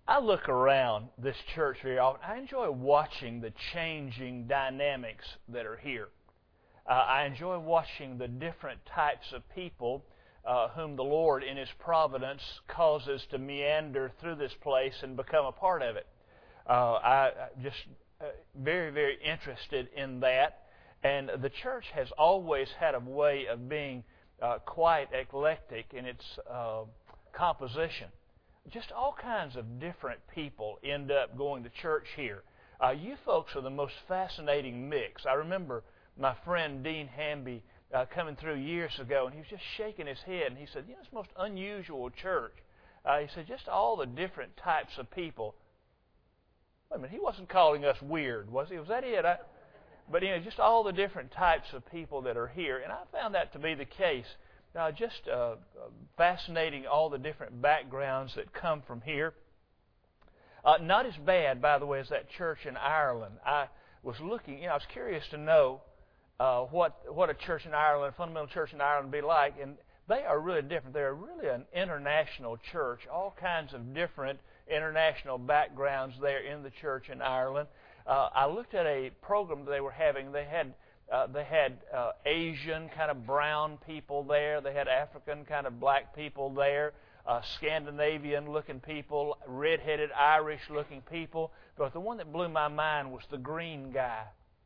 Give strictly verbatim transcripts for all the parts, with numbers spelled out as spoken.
I look around this church very often. I enjoy watching the changing dynamics that are here. Uh, I enjoy watching the different types of people uh, whom the Lord, in His providence, causes to meander through this place and become a part of it. Uh, I, I just uh, very, very interested in that. And the church has always had a way of being uh, quite eclectic in its uh, composition. Just all kinds of different people end up going to church here. Uh, you folks are the most fascinating mix. I remember my friend Dean Hamby uh, coming through years ago, and he was just shaking his head, and he said, you know, it's the most unusual church. Uh, he said, just all the different types of people. Wait a minute, he wasn't calling us weird, was he? Was that it? I, but, you know, just all the different types of people that are here, and I found that to be the case. Uh, just uh, fascinating, all the different backgrounds that come from here. Uh, not as bad, by the way, as that church in Ireland. I was looking, you know, I was curious to know uh, what what a church in Ireland, a fundamental church in Ireland, would be like, and they are really different. They're really an international church, all kinds of different international backgrounds there in the church in Ireland. Uh, I looked at a program they were having. They had Uh, they had uh, Asian kind of brown people there. They had African kind of black people there, uh, Scandinavian-looking people, red-headed Irish-looking people. But the one that blew my mind was the green guy.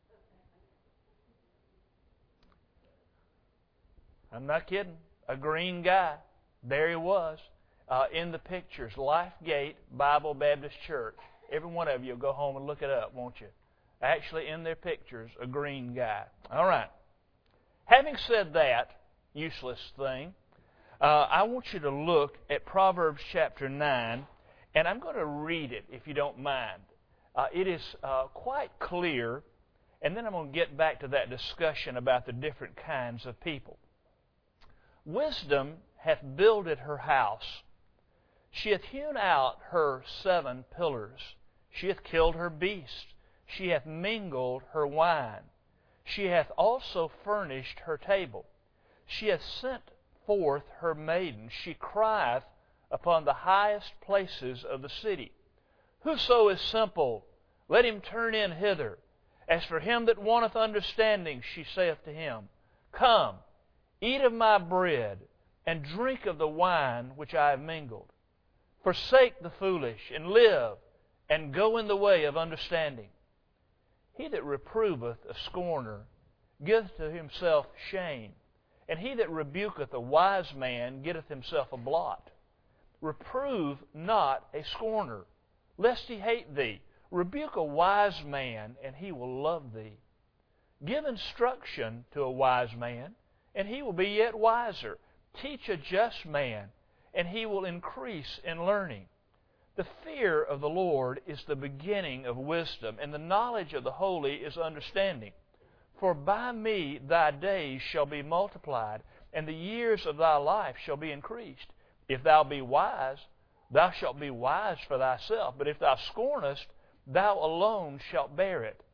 I'm not kidding. A green guy. There he was uh, in the pictures. Lifegate Bible Baptist Church. Every one of you will go home and look it up, won't you? Actually, in their pictures, a green guy. All right. Having said that useless thing, uh, I want you to look at Proverbs chapter nine, and I'm going to read it, if you don't mind. Uh, it is uh, quite clear, and then I'm going to get back to that discussion about the different kinds of people. Wisdom hath builded her house. She hath hewn out her seven pillars. She hath killed her beasts. She hath mingled her wine. She hath also furnished her table. She hath sent forth her maidens. She crieth upon the highest places of the city. Whoso is simple, let him turn in hither. As for him that wanteth understanding, she saith to him, Come, eat of my bread, and drink of the wine which I have mingled. Forsake the foolish, and live, and go in the way of understanding. He that reproveth a scorner giveth to himself shame, and he that rebuketh a wise man getteth himself a blot. Reprove not a scorner, lest he hate thee. Rebuke a wise man, and he will love thee. Give instruction to a wise man, and he will be yet wiser. Teach a just man, and he will increase in learning. The fear of the Lord is the beginning of wisdom, and the knowledge of the holy is understanding. For by me thy days shall be multiplied, and the years of thy life shall be increased. If thou be wise, thou shalt be wise for thyself, but if thou scornest, thou alone shalt bear it.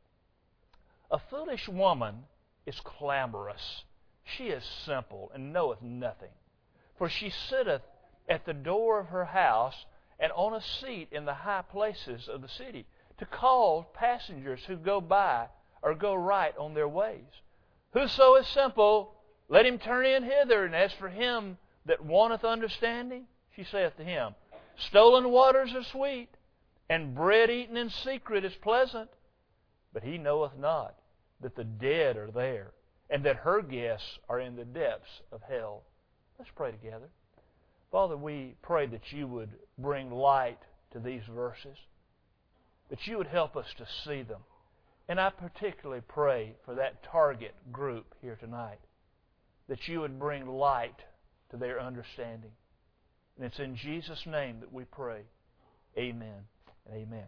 A foolish woman is clamorous. She is simple, and knoweth nothing. For she sitteth at the door of her house, and on a seat in the high places of the city, to call passengers who go by or go right on their ways. Whoso is simple, let him turn in hither. And as for him that wanteth understanding, she saith to him, Stolen waters are sweet, and bread eaten in secret is pleasant. But he knoweth not that the dead are there, and that her guests are in the depths of hell. Let's pray together. Father, we pray that you would bring light to these verses, that you would help us to see them. And I particularly pray for that target group here tonight, that you would bring light to their understanding. And it's in Jesus' name that we pray. Amen and amen.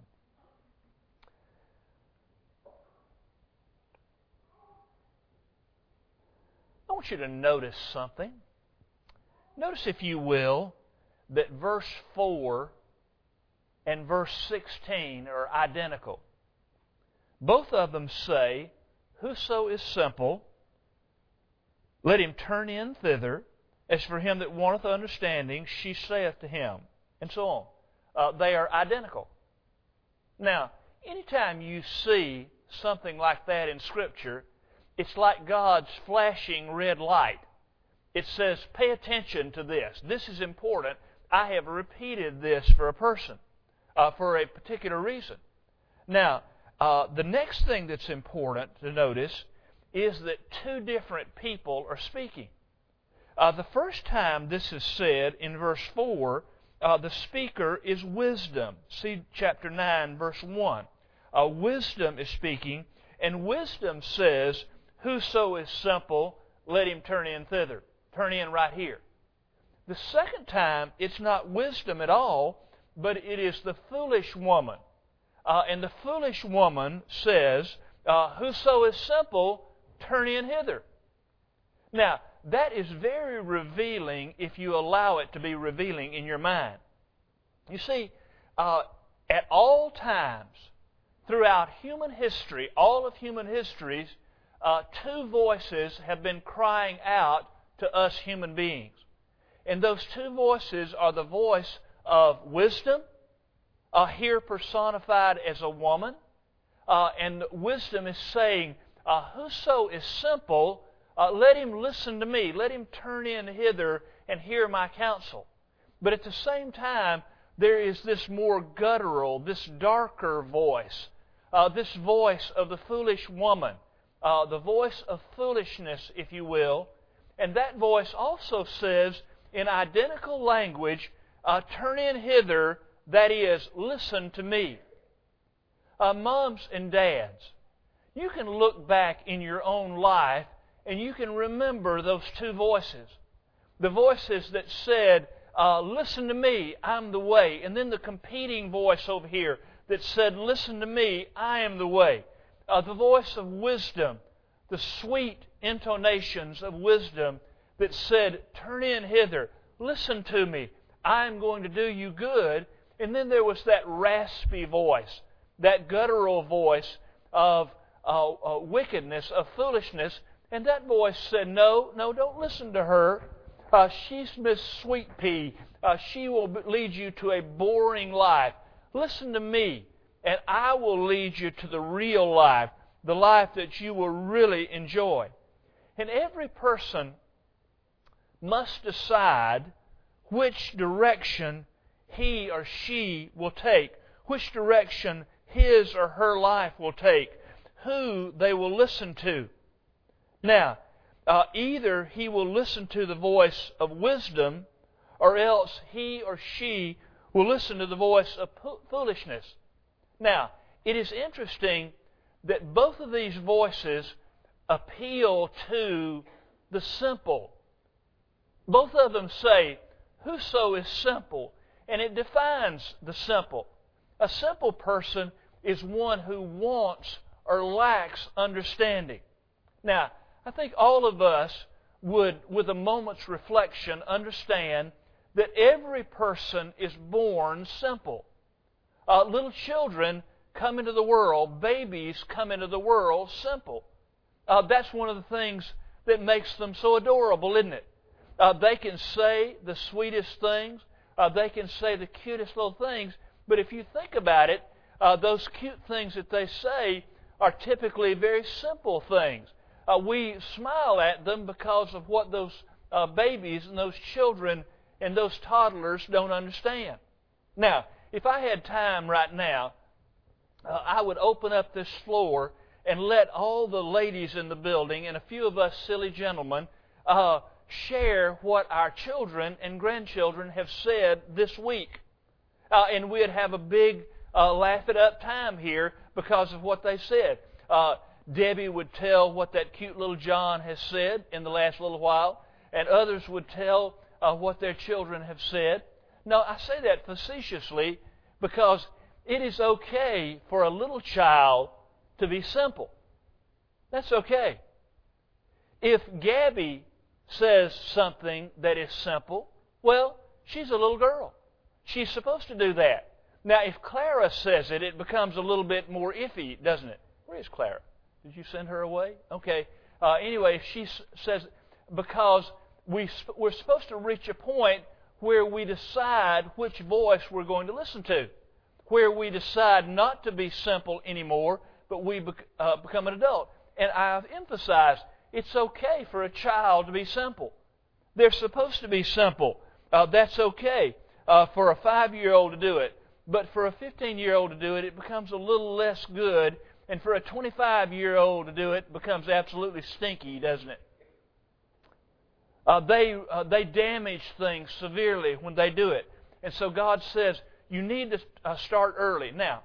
I want you to notice something. Notice, if you will, that verse four and verse sixteen are identical. Both of them say, Whoso is simple, let him turn in thither. As for him that wanteth understanding, she saith to him. And so on. uh, they are identical. Now, anytime you see something like that in Scripture, it's like God's flashing red light. It says, pay attention to this. This is important. I have repeated this for a person, uh, for a particular reason. Now, uh, the next thing that's important to notice is that two different people are speaking. Uh, the first time this is said in verse four, uh, the speaker is wisdom. See chapter nine, verse one. Uh, wisdom is speaking, and wisdom says, whoso is simple, let him turn in thither. Turn in right here. The second time, it's not wisdom at all, but it is the foolish woman. Uh, and the foolish woman says, uh, whoso is simple, turn in hither. Now, that is very revealing if you allow it to be revealing in your mind. You see, uh, at all times, throughout human history, all of human histories, uh, two voices have been crying out to us human beings. And those two voices are the voice of wisdom, uh, here personified as a woman, uh, and wisdom is saying, uh, whoso is simple, uh, let him listen to me, let him turn in hither and hear my counsel. But at the same time, there is this more guttural, this darker voice, uh, this voice of the foolish woman, uh, the voice of foolishness, if you will. And that voice also says, in identical language, uh, turn in hither, that is, listen to me. Uh, moms and dads, you can look back in your own life and you can remember those two voices. The voices that said, uh, listen to me, I'm the way. And then the competing voice over here that said, listen to me, I am the way. Uh, the voice of wisdom, the sweet intonations of wisdom that said, turn in hither, listen to me, I am going to do you good. And then there was that raspy voice, that guttural voice of uh, uh, wickedness, of foolishness. And that voice said, no, no, don't listen to her. Uh, she's Miss Sweet Pea. Uh, she will lead you to a boring life. Listen to me, and I will lead you to the real life, the life that you will really enjoy. And every person must decide which direction he or she will take, which direction his or her life will take, who they will listen to. Now, uh, either he will listen to the voice of wisdom, or else he or she will listen to the voice of foolishness. Now, it is interesting that both of these voices appeal to the simple. Both of them say, whoso is simple, and it defines the simple. A simple person is one who wants or lacks understanding. Now, I think all of us would, with a moment's reflection, understand that every person is born simple. Uh, little children come into the world, babies come into the world simple. Uh, that's one of the things that makes them so adorable, isn't it? Uh, they can say the sweetest things. Uh, they can say the cutest little things. But if you think about it, uh, those cute things that they say are typically very simple things. Uh, we smile at them because of what those uh, babies and those children and those toddlers don't understand. Now, if I had time right now, uh, I would open up this floor and let all the ladies in the building and a few of us silly gentlemen uh, share what our children and grandchildren have said this week. Uh, and we'd have a big uh, laugh-it-up time here because of what they said. Uh, Debbie would tell what that cute little John has said in the last little while, and others would tell uh, what their children have said. No, I say that facetiously because it is okay for a little child to be simple. That's okay. If Gabby says something that is simple, well, she's a little girl. She's supposed to do that. Now, if Clara says it, it becomes a little bit more iffy, doesn't it? Where is Clara? Did you send her away? Okay. Uh, anyway, if she s- says, because we sp- we're supposed to reach a point where we decide which voice we're going to listen to, where we decide not to be simple anymore, but we bec- uh, become an adult. And I've emphasized it's okay for a child to be simple. They're supposed to be simple. Uh, that's okay uh, for a five-year-old to do it. But for a fifteen-year-old to do it, it becomes a little less good. And for a twenty-five-year-old to do it, it becomes absolutely stinky, doesn't it? Uh, they uh, they damage things severely when they do it. And so God says, you need to uh, start early. Now,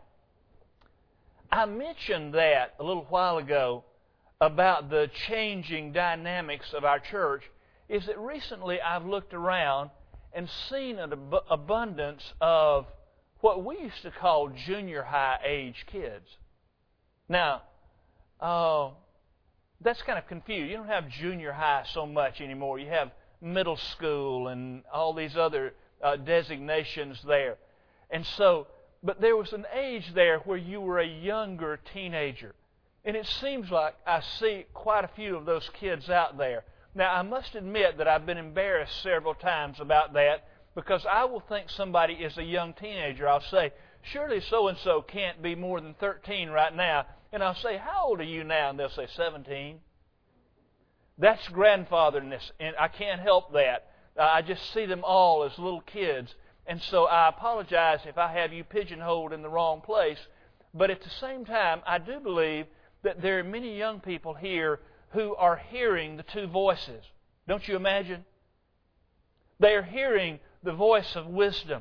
I mentioned that a little while ago about the changing dynamics of our church, is that recently I've looked around and seen an ab- abundance of what we used to call junior high age kids. Now, uh, that's kind of confused. You don't have junior high so much anymore. You have middle school and all these other uh, designations there. And so, but there was an age there where you were a younger teenager. And it seems like I see quite a few of those kids out there. Now, I must admit that I've been embarrassed several times about that, because I will think somebody is a young teenager. I'll say, surely so-and-so can't be more than thirteen right now. And I'll say, how old are you now? And they'll say, seventeen. That's grandfatherness, and I can't help that. Uh, I just see them all as little kids. And so I apologize if I have you pigeonholed in the wrong place. But at the same time, I do believe that there are many young people here who are hearing the two voices. Don't you imagine? They are hearing the voice of wisdom.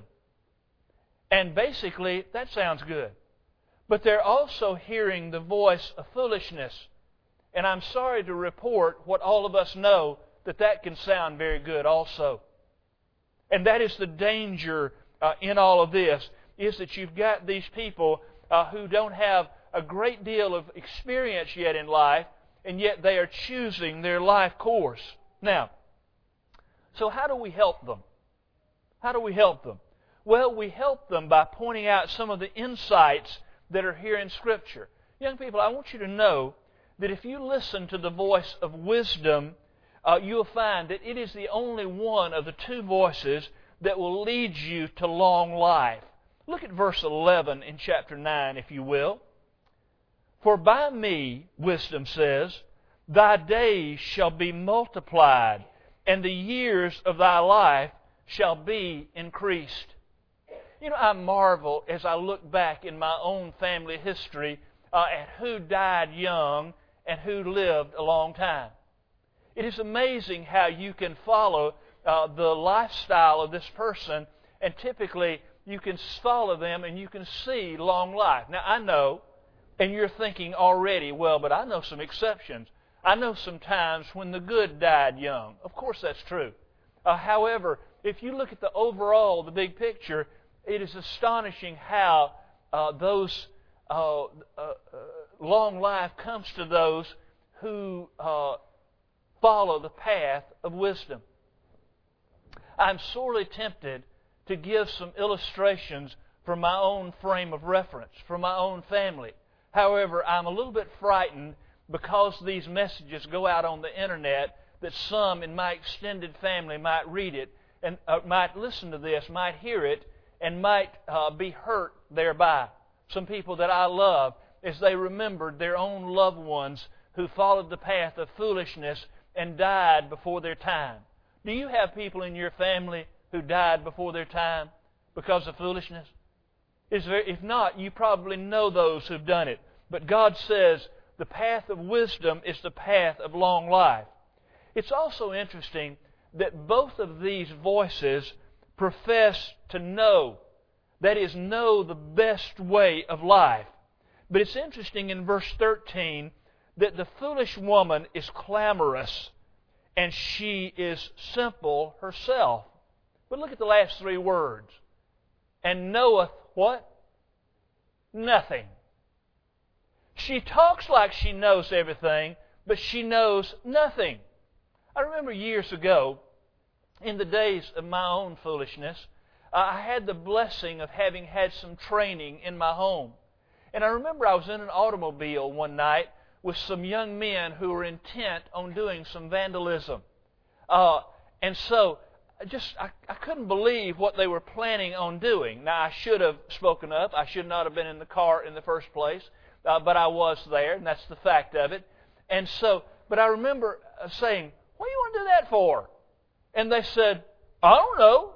And basically, that sounds good. But they're also hearing the voice of foolishness. And I'm sorry to report what all of us know, that that can sound very good also. And that is the danger uh, in all of this, is that you've got these people uh, who don't have a great deal of experience yet in life, and yet they are choosing their life course. Now, so how do we help them? How do we help them? Well, we help them by pointing out some of the insights that are here in Scripture. Young people, I want you to know that if you listen to the voice of wisdom, uh, you'll find that it is the only one of the two voices that will lead you to long life. Look at verse eleven in chapter nine, if you will. For by me, wisdom says, thy days shall be multiplied, and the years of thy life shall be increased. You know, I marvel as I look back in my own family history uh, at who died young and who lived a long time. It is amazing how you can follow uh, the lifestyle of this person, and typically you can follow them and you can see long life. Now, I know, and you're thinking already, well, but I know some exceptions. I know some times when the good died young. Of course, that's true. Uh, however, if you look at the overall, the big picture, it is astonishing how uh, those uh, uh, uh, long life comes to those who uh, follow the path of wisdom. I'm sorely tempted to give some illustrations from my own frame of reference, from my own family. However, I'm a little bit frightened because these messages go out on the internet that some in my extended family might read it and uh, might listen to this, might hear it, and might uh, be hurt thereby. Some people that I love, as they remembered their own loved ones who followed the path of foolishness and died before their time. Do you have people in your family who died before their time because of foolishness? If not, you probably know those who've done it. But God says the path of wisdom is the path of long life. It's also interesting that both of these voices profess to know, that is, know the best way of life. But it's interesting in verse thirteen that the foolish woman is clamorous and she is simple herself. But look at the last three words. And knoweth what? Nothing. She talks like she knows everything, but she knows nothing. I remember years ago, in the days of my own foolishness, I had the blessing of having had some training in my home. And I remember I was in an automobile one night with some young men who were intent on doing some vandalism. Uh, and so I just I, I couldn't believe what they were planning on doing. Now, I should have spoken up. I should not have been in the car in the first place, uh, but I was there, and that's the fact of it. And so, but I remember saying, "What do you want to do that for?" And they said, "I don't know.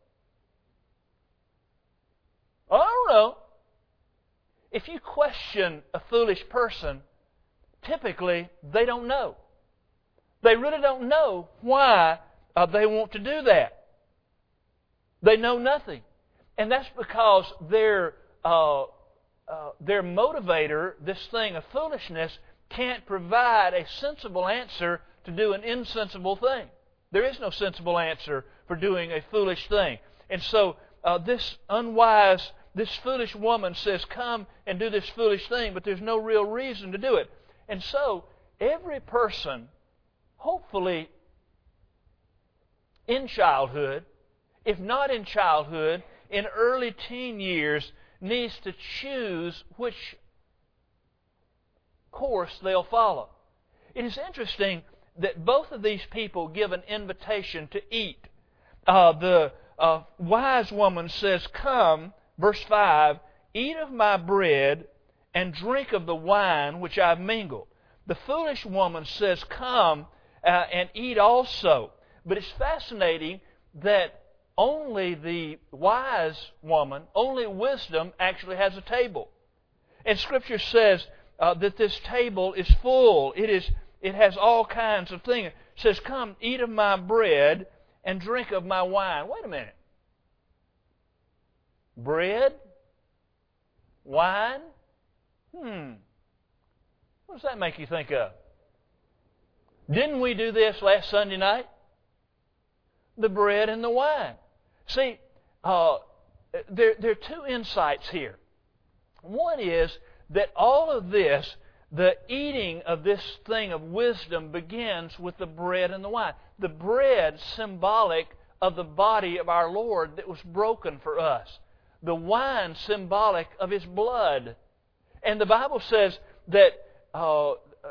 I don't know." If you question a foolish person, typically they don't know. They really don't know why uh, they want to do that. They know nothing. And that's because their, uh, uh, their motivator, this thing of foolishness, can't provide a sensible answer to do an insensible thing. There is no sensible answer for doing a foolish thing. And so uh, this unwise, this foolish woman says, "Come and do this foolish thing," but there's no real reason to do it. And so every person, hopefully in childhood, if not in childhood, in early teen years, needs to choose which course they'll follow. It is interesting that both of these people give an invitation to eat. Uh, the uh, wise woman says, "Come," verse five, "eat of my bread and drink of the wine which I've mingled." The foolish woman says, "Come uh, and eat also." But it's fascinating that only the wise woman, only wisdom actually has a table. And Scripture says uh, that this table is full. It is. It has all kinds of things. It says, "Come, eat of my bread and drink of my wine." Wait a minute. Bread? Wine? Hmm. What does that make you think of? Didn't we do this last Sunday night? The bread and the wine. See, uh, there, there are two insights here. One is that all of this, the eating of this thing of wisdom, begins with the bread and the wine. The bread, symbolic of the body of our Lord that was broken for us. The wine, symbolic of His blood. And the Bible says that uh,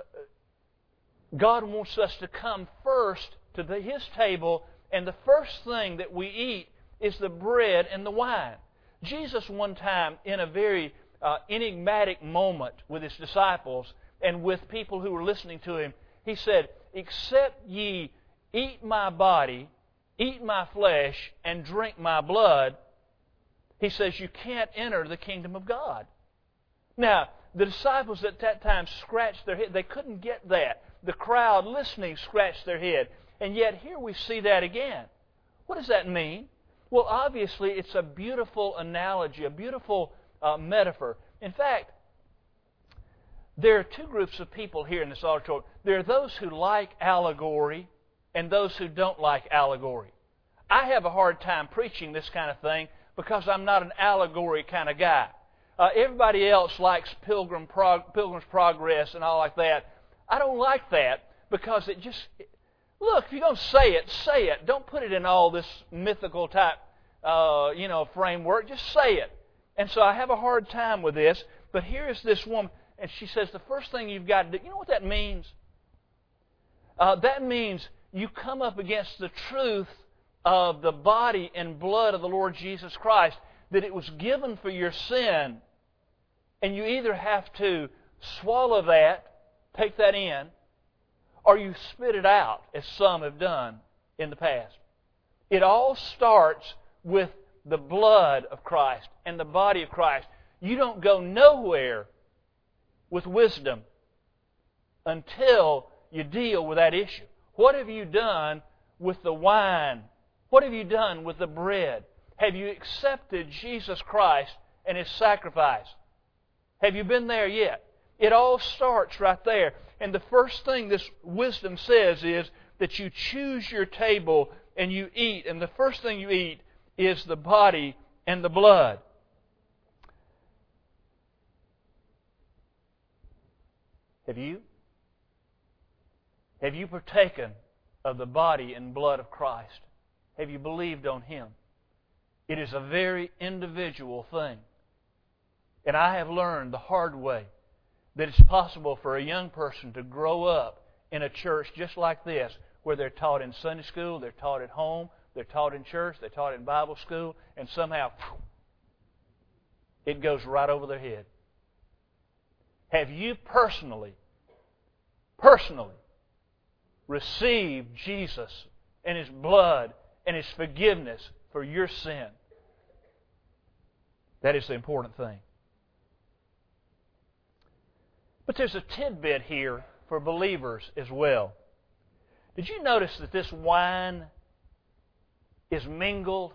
God wants us to come first to the, His table, and the first thing that we eat is the bread and the wine. Jesus one time, in a very uh, enigmatic moment with His disciples and with people who were listening to Him, He said, "Except ye eat my body, eat my flesh, and drink my blood," He says, "you can't enter the kingdom of God." Now, the disciples at that time scratched their head. They couldn't get that. The crowd listening scratched their head. And yet here we see that again. What does that mean? Well, obviously it's a beautiful analogy, a beautiful uh, metaphor. In fact, there are two groups of people here in this auditorium. There are those who like allegory and those who don't like allegory. I have a hard time preaching this kind of thing because I'm not an allegory kind of guy. Uh, everybody else likes Pilgrim Prog- Pilgrim's Progress and all like that. I don't like that because it just... Look, if you're going to say it, say it. Don't put it in all this mythical type, uh, you know, framework. Just say it. And so I have a hard time with this. But here is this woman, and she says the first thing you've got to do, you know what that means? Uh, that means you come up against the truth of the body and blood of the Lord Jesus Christ, that it was given for your sin, and you either have to swallow that, take that in, or you spit it out, as some have done in the past. It all starts with the blood of Christ and the body of Christ. You don't go nowhere with wisdom until you deal with that issue. What have you done with the wine? What have you done with the bread? Have you accepted Jesus Christ and His sacrifice? Have you been there yet? It all starts right there. And the first thing this wisdom says is that you choose your table and you eat. And the first thing you eat is the body and the blood. Have you? Have you partaken of the body and blood of Christ? Have you believed on Him? It is a very individual thing. And I have learned the hard way that it's possible for a young person to grow up in a church just like this, where they're taught in Sunday school, they're taught at home, they're taught in church, they're taught in Bible school, and somehow it goes right over their head. Have you personally, personally received Jesus and His blood and His forgiveness for your sin? That is the important thing. But there's a tidbit here for believers as well. Did you notice that this wine is mingled?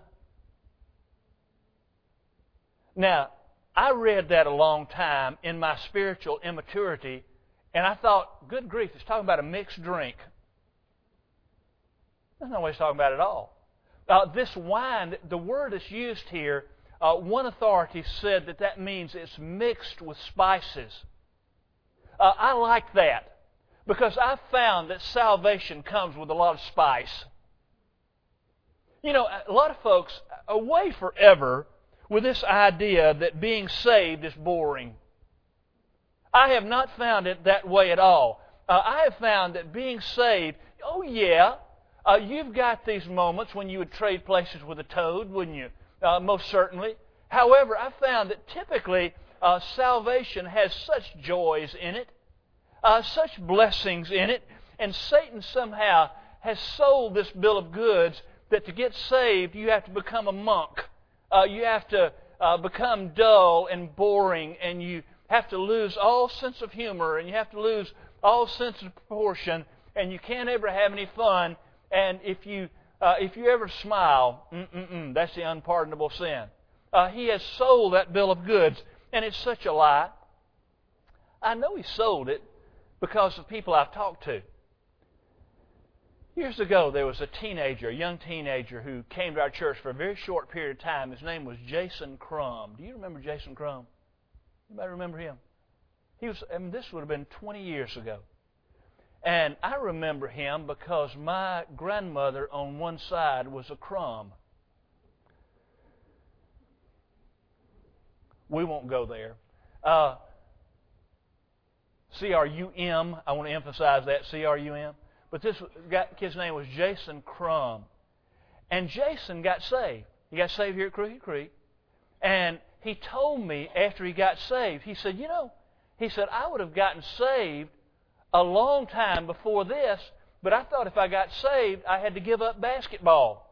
Now, I read that a long time in my spiritual immaturity, and I thought, good grief, it's talking about a mixed drink. That's not what it's talking about at all. Uh, this wine, the word that's used here, uh, one authority said that that means it's mixed with spices. Uh, I like that because I've found that salvation comes with a lot of spice. You know, a lot of folks away forever with this idea that being saved is boring. I have not found it that way at all. Uh, I have found that being saved, oh yeah, uh, you've got these moments when you would trade places with a toad, wouldn't you? Uh, most certainly. However, I found that typically uh, salvation has such joys in it, uh, such blessings in it, and Satan somehow has sold this bill of goods that to get saved you have to become a monk. Uh, you have to uh, become dull and boring, and you have to lose all sense of humor, and you have to lose all sense of proportion, and you can't ever have any fun. And if you uh, if you ever smile, mm-mm-mm, that's the unpardonable sin. Uh, he has sold that bill of goods, and it's such a lie. I know he sold it because of people I've talked to. Years ago, there was a teenager, a young teenager, who came to our church for a very short period of time. His name was Jason Crum. Do you remember Jason Crum? Anybody remember him? He was. I mean, this would have been twenty years ago. And I remember him because my grandmother on one side was a Crum. We won't go there. Uh, C R U M, I want to emphasize that, C R U M. But this kid's name was Jason Crum. And Jason got saved. He got saved here at Crooked Creek. And he told me after he got saved, he said, you know, he said, I would have gotten saved a long time before this, but I thought if I got saved, I had to give up basketball.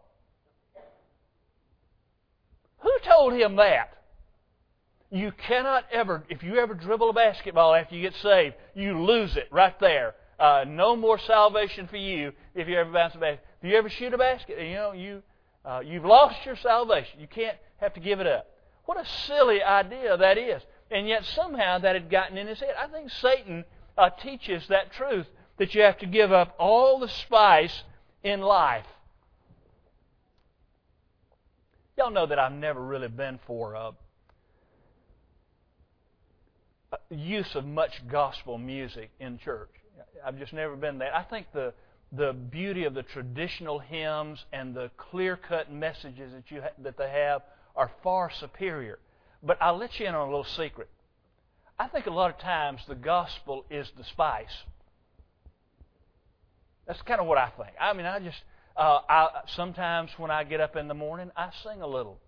Who told him that? You cannot ever, if you ever dribble a basketball after you get saved, you lose it right there. Uh, no more salvation for you if you ever bounce a basket. If you ever shoot a basket, you know, you, uh, you've lost your salvation. You can't have to give it up. What a silly idea that is. And yet somehow that had gotten in his head. I think Satan uh, teaches that truth, that you have to give up all the spice in life. Y'all know that I've never really been for uh, use of much gospel music in church. I've just never been there. I think the the beauty of the traditional hymns and the clear-cut messages that you ha- that they have are far superior. But I'll let you in on a little secret. I think a lot of times the gospel is the spice. That's kind of what I think. I mean, I just uh, I, sometimes when I get up in the morning, I sing a little.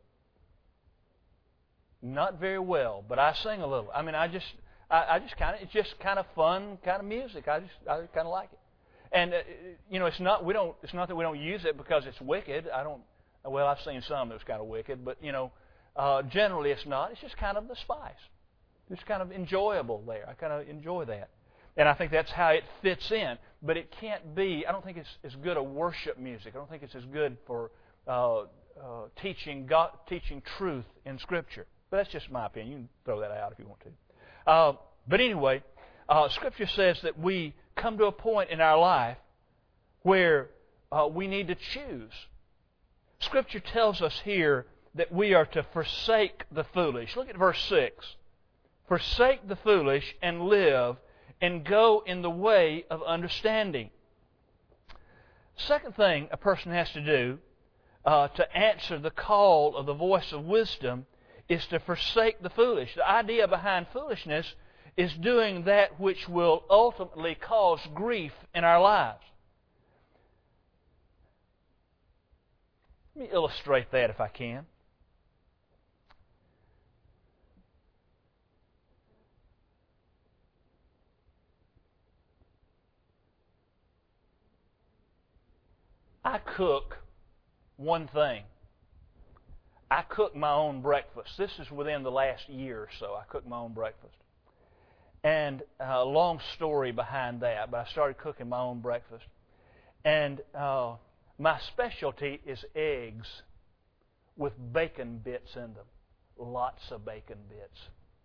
Not very well, but I sing a little. I mean, I just. I just kind of, it's just kind of fun kind of music. I just, I kind of like it. And, uh, you know, it's not, we don't, it's not that we don't use it because it's wicked. I don't, well, I've seen some that's kind of wicked, but, you know, uh, generally it's not. It's just kind of the spice. It's kind of enjoyable there. I kind of enjoy that. And I think that's how it fits in. But it can't be, I don't think it's as good a worship music. I don't think it's as good for uh, uh, teaching God, teaching truth in Scripture. But that's just my opinion. You can throw that out if you want to. Uh, but anyway, uh, Scripture says that we come to a point in our life where uh, we need to choose. Scripture tells us here that we are to forsake the foolish. Look at verse six. Forsake the foolish and live, and go in the way of understanding. Second thing a person has to do uh, to answer the call of the voice of wisdom is to forsake the foolish. The idea behind foolishness is doing that which will ultimately cause grief in our lives. Let me illustrate that if I can. I cook one thing. I cook my own breakfast. This is within the last year or so. I cook my own breakfast. And a uh, long story behind that, but I started cooking my own breakfast. And uh, my specialty is eggs with bacon bits in them. Lots of bacon bits.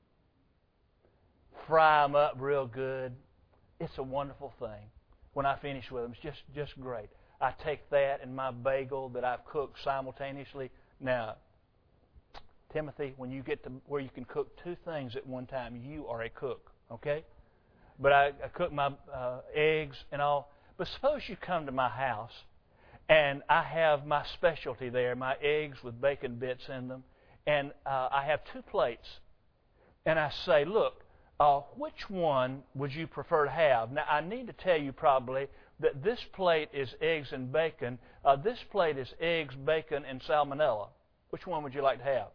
Fry them up real good. It's a wonderful thing. When I finish with them, it's just, just great. I take that and my bagel that I've cooked simultaneously. Now, Timothy, when you get to where you can cook two things at one time, you are a cook, okay? But I, I cook my uh, eggs and all. But suppose you come to my house and I have my specialty there, my eggs with bacon bits in them, and uh, I have two plates. And I say, look, uh, which one would you prefer to have? Now, I need to tell you probably that this plate is eggs and bacon. Uh, this plate is eggs, bacon, and salmonella. Which one would you like to have?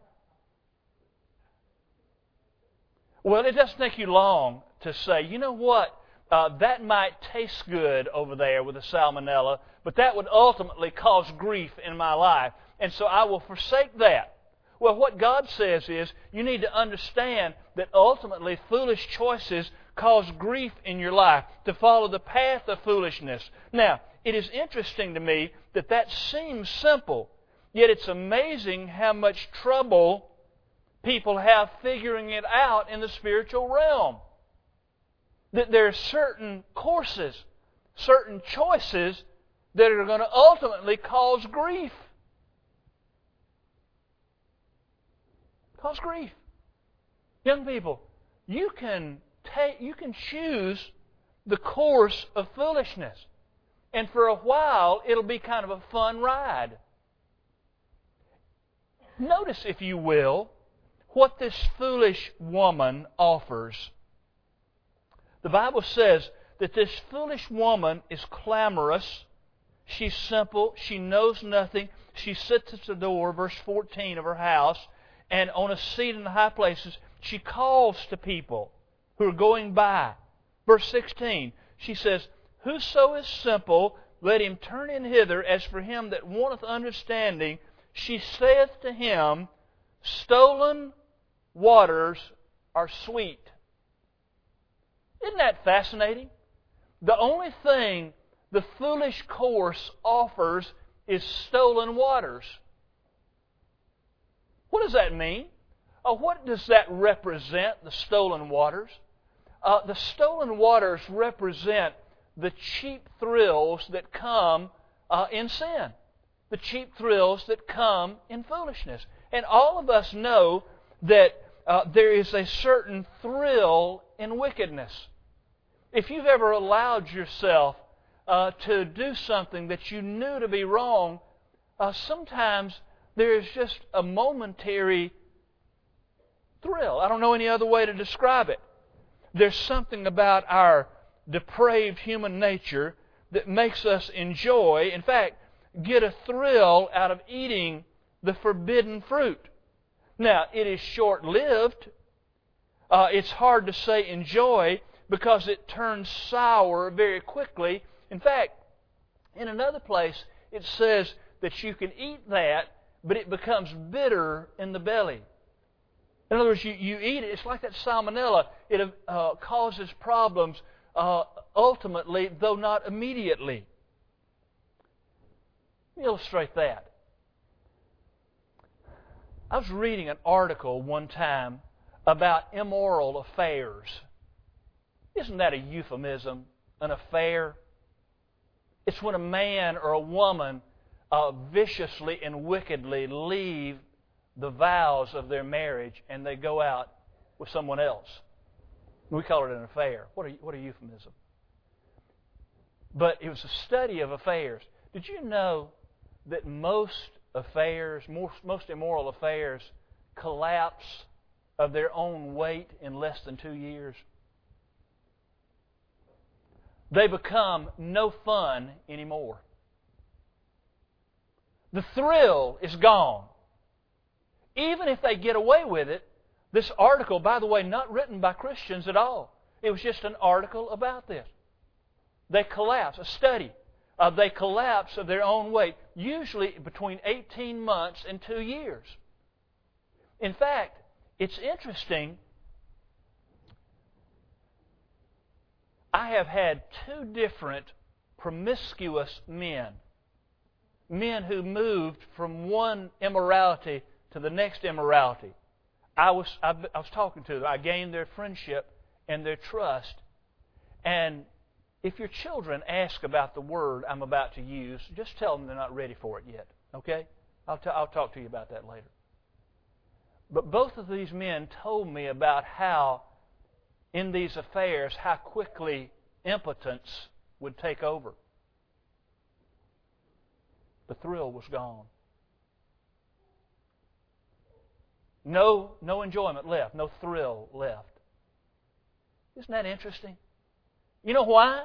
Well, it doesn't take you long to say, you know what, uh, that might taste good over there with the salmonella, but that would ultimately cause grief in my life, and so I will forsake that. Well, what God says is you need to understand that ultimately foolish choices cause grief in your life, to follow the path of foolishness. Now, it is interesting to me that that seems simple, yet it's amazing how much trouble people have figuring it out in the spiritual realm. That there are certain courses, certain choices that are going to ultimately cause grief. Cause grief. Young people, you can take, you can choose the course of foolishness. And for a while, it'll be kind of a fun ride. Notice, if you will, what this foolish woman offers. The Bible says that this foolish woman is clamorous. She's simple. She knows nothing. She sits at the door, verse fourteen of her house, and on a seat in the high places, she calls to people who are going by. Verse sixteen, she says, Whoso is simple, let him turn in hither. As for him that wanteth understanding, she saith to him, Stolen waters are sweet. Isn't that fascinating? The only thing the foolish course offers is stolen waters. What does that mean? Uh, what does that represent, the stolen waters? Uh, the stolen waters represent the cheap thrills that come uh, in sin. The cheap thrills that come in foolishness. And all of us know that uh, there is a certain thrill in wickedness. If you've ever allowed yourself uh, to do something that you knew to be wrong, uh, sometimes there is just a momentary thrill. I don't know any other way to describe it. There's something about our depraved human nature that makes us enjoy, in fact, get a thrill out of eating the forbidden fruit. Now, it is short-lived. Uh, it's hard to say enjoy because it turns sour very quickly. In fact, in another place, it says that you can eat that, but it becomes bitter in the belly. In other words, you, you eat it, it's like that salmonella. It uh, causes problems uh, ultimately, though not immediately. Let me illustrate that. I was reading an article one time about immoral affairs. Isn't that a euphemism? An affair? It's when a man or a woman uh, viciously and wickedly leave the vows of their marriage and they go out with someone else. We call it an affair. What a, what a euphemism. But it was a study of affairs. Did you know that most affairs, most, most immoral affairs, collapse of their own weight in less than two years? They become no fun anymore. The thrill is gone. Even if they get away with it, this article, by the way, not written by Christians at all. It was just an article about this. They collapse, a study. Uh, they collapse of their own weight, usually between eighteen months and two years. In fact, it's interesting. I have had two different promiscuous men. Men who moved from one immorality to the next immorality. I was, I, I was talking to them. I gained their friendship and their trust. And if your children ask about the word I'm about to use, just tell them they're not ready for it yet. Okay? I'll, t- I'll talk to you about that later. But both of these men told me about how, in these affairs, how quickly impotence would take over. The thrill was gone. No, no enjoyment left. No thrill left. Isn't that interesting? You know why?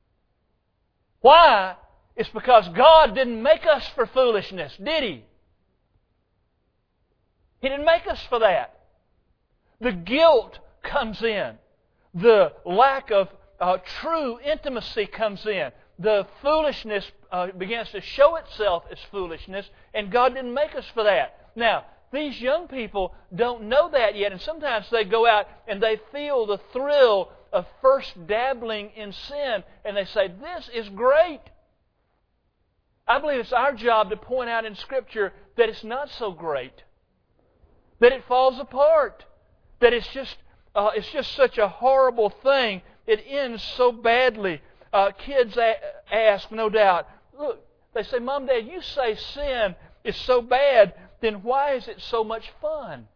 Why? It's because God didn't make us for foolishness, did He? He didn't make us for that. The guilt comes in. The lack of uh, true intimacy comes in. The foolishness uh, begins to show itself as foolishness, and God didn't make us for that. Now, these young people don't know that yet, and sometimes they go out and they feel the thrill of first dabbling in sin, and they say, "This is great." I believe it's our job to point out in Scripture that it's not so great, that it falls apart, that it's just uh, it's just such a horrible thing. It ends so badly. Uh, kids a- ask, no doubt, look, they say, "Mom, Dad, you say sin is so bad, then why is it so much fun?"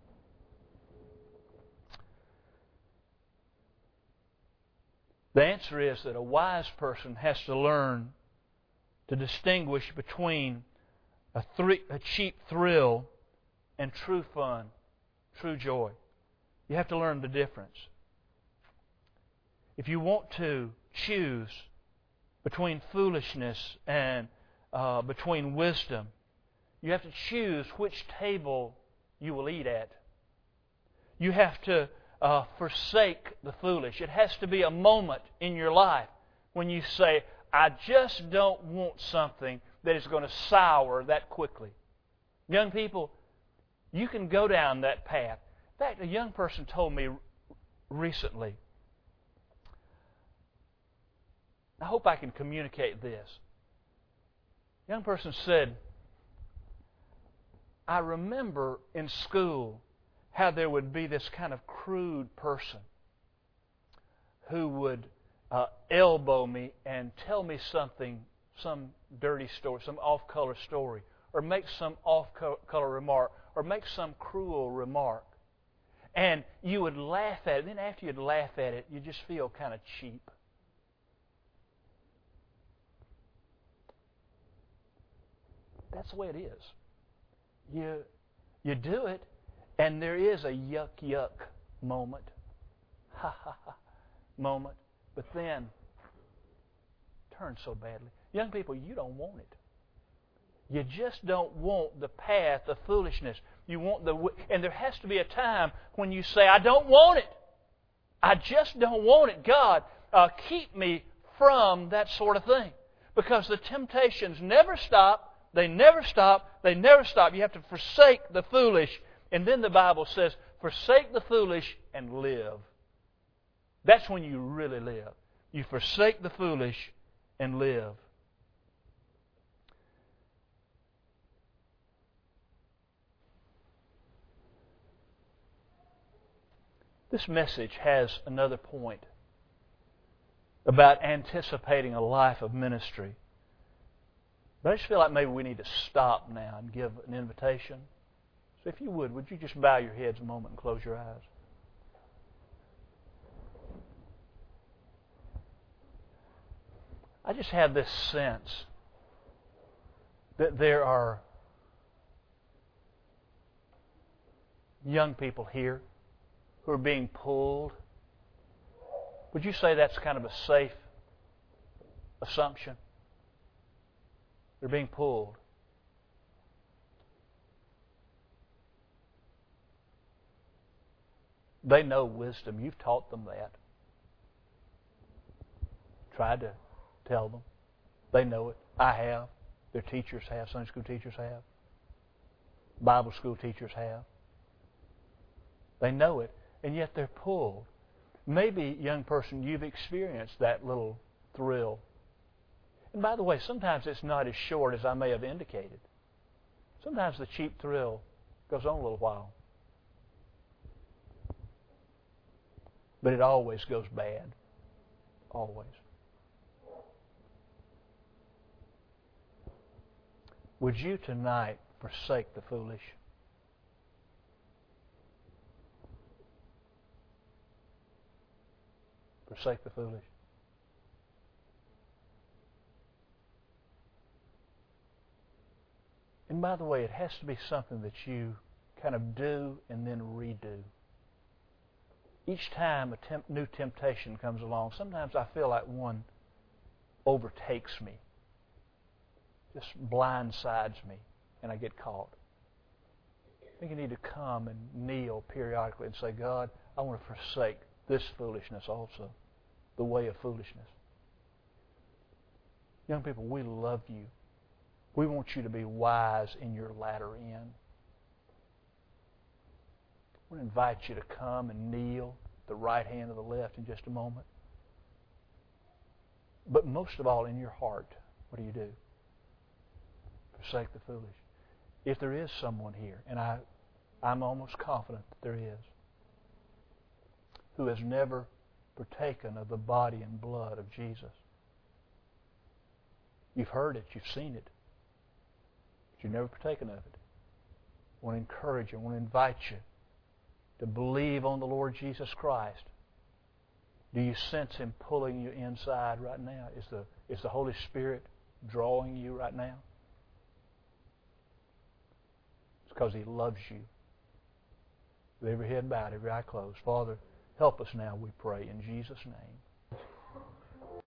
The answer is that a wise person has to learn to distinguish between a, thr- a cheap thrill and true fun, true joy. You have to learn the difference. If you want to choose between foolishness and uh, between wisdom, you have to choose which table you will eat at. You have to uh, forsake the foolish. It has to be a moment in your life when you say, "I just don't want something that is going to sour that quickly." Young people, you can go down that path. In fact, a young person told me recently, I hope I can communicate this. A young person said, "I remember in school how there would be this kind of crude person who would uh, elbow me and tell me something, some dirty story, some off-color story, or make some off-color remark, or make some cruel remark. And you would laugh at it. Then after you'd laugh at it, you just feel kind of cheap." That's the way it is. You, you do it, and there is a yuck yuck moment, ha ha ha moment, but then it turns so badly. Young people, you don't want it. You just don't want the path of foolishness. You want the, and there has to be a time when you say, "I don't want it. I just don't want it. God, uh, keep me from that sort of thing," because the temptations never stop. They never stop. They never stop. You have to forsake the foolish. And then the Bible says, forsake the foolish and live. That's when you really live. You forsake the foolish and live. This message has another point about anticipating a life of ministry. But I just feel like maybe we need to stop now and give an invitation. So if you would, would you just bow your heads a moment and close your eyes? I just have this sense that there are young people here who are being pulled. Would you say that's kind of a safe assumption? They're being pulled. They know wisdom. You've taught them that. Tried to tell them. They know it. I have. Their teachers have. Sunday school teachers have. Bible school teachers have. They know it, and yet they're pulled. Maybe, young person, you've experienced that little thrill. And by the way, sometimes it's not as short as I may have indicated. Sometimes the cheap thrill goes on a little while. But it always goes bad. Always. Would you tonight forsake the foolish? Forsake the foolish. And by the way, it has to be something that you kind of do and then redo. Each time a temp- new temptation comes along, sometimes I feel like one overtakes me, just blindsides me, and I get caught. I think you need to come and kneel periodically and say, God, I want to forsake this foolishness also, the way of foolishness. Young people, we love you. We want you to be wise in your latter end. I want to invite you to come and kneel the right hand or the left in just a moment. But most of all, in your heart, what do you do? Forsake the foolish. If there is someone here, and I, I'm almost confident that there is, who has never partaken of the body and blood of Jesus. You've heard it, you've seen it, but you've never partaken of it. I want to encourage you, I want to invite you to believe on the Lord Jesus Christ. Do you sense Him pulling you inside right now? Is the, is the Holy Spirit drawing you right now? It's because He loves you. With every head bowed, every eye closed. Father, help us now, we pray, in Jesus' name.